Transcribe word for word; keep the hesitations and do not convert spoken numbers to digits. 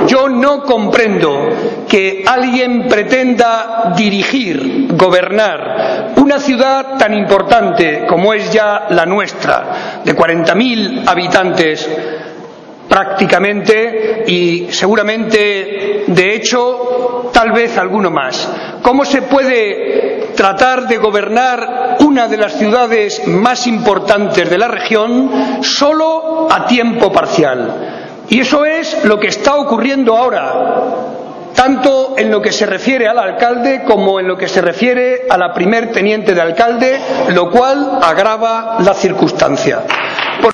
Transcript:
Yo no comprendo que alguien pretenda dirigir, gobernar una ciudad tan importante como es ya la nuestra, de cuarenta mil habitantes prácticamente, y seguramente, de hecho, tal vez alguno más. ¿Cómo se puede tratar de gobernar una de las ciudades más importantes de la región solo a tiempo parcial? Y eso es lo que está ocurriendo ahora, tanto en lo que se refiere al alcalde como en lo que se refiere a la primer teniente de alcalde, lo cual agrava la circunstancia.